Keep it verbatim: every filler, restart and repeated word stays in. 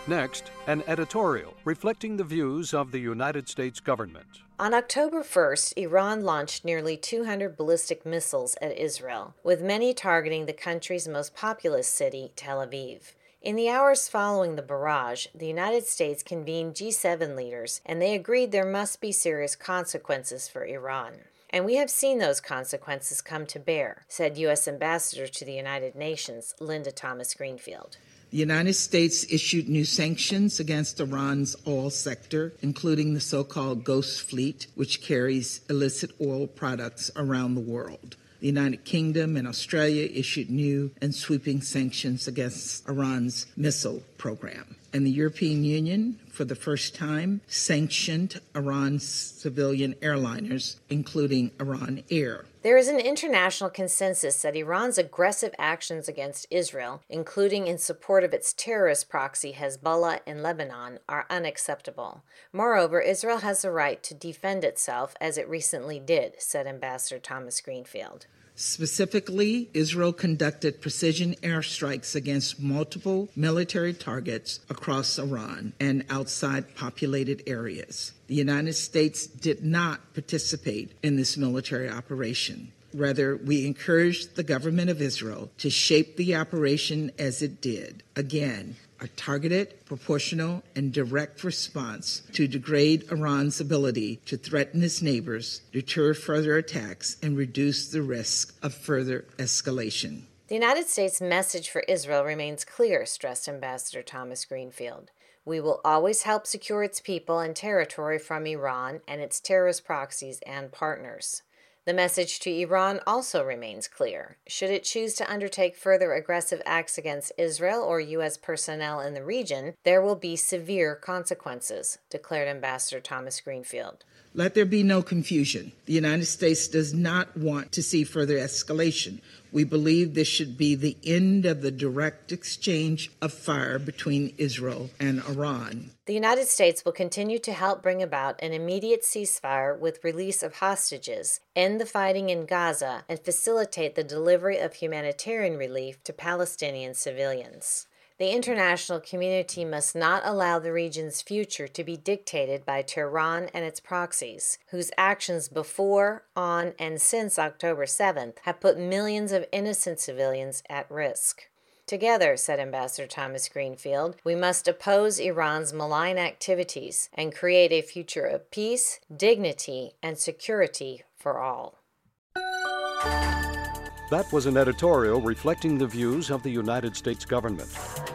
Next, an editorial reflecting the views of the United States government. On October first, Iran launched nearly two hundred ballistic missiles at Israel, with many targeting the country's most populous city, Tel Aviv. In the hours following the barrage, the United States convened G seven leaders, and they agreed there must be serious consequences for Iran. And we have seen those consequences come to bear, said U S Ambassador to the United Nations, Linda Thomas-Greenfield. The United States issued new sanctions against Iran's oil sector, including the so-called Ghost Fleet, which carries illicit oil products around the world. The United Kingdom and Australia issued new and sweeping sanctions against Iran's missile program. And the European Union, for the first time, sanctioned Iran's civilian airliners, including Iran Air. There is an international consensus that Iran's aggressive actions against Israel, including in support of its terrorist proxy Hezbollah in Lebanon, are unacceptable. Moreover, Israel has the right to defend itself, as it recently did, said Ambassador Thomas-Greenfield. Specifically, Israel conducted precision airstrikes against multiple military targets across Iran and outside populated areas. The United States did not participate in this military operation. Rather, we encouraged the government of Israel to shape the operation as it did. Again, a targeted, proportional, and direct response to degrade Iran's ability to threaten its neighbors, deter further attacks, and reduce the risk of further escalation. The United States' message for Israel remains clear, stressed Ambassador Thomas-Greenfield. We will always help secure its people and territory from Iran and its terrorist proxies and partners. The message to Iran also remains clear. Should it choose to undertake further aggressive acts against Israel or U S personnel in the region, there will be severe consequences, declared Ambassador Thomas-Greenfield. Let there be no confusion. The United States does not want to see further escalation. We believe this should be the end of the direct exchange of fire between Israel and Iran. The United States will continue to help bring about an immediate ceasefire with release of hostages, end the fighting in Gaza, and facilitate the delivery of humanitarian relief to Palestinian civilians. The international community must not allow the region's future to be dictated by Tehran and its proxies, whose actions before, on, and since October seventh have put millions of innocent civilians at risk. Together, said Ambassador Thomas-Greenfield, we must oppose Iran's malign activities and create a future of peace, dignity, and security for all. That was an editorial reflecting the views of the United States government.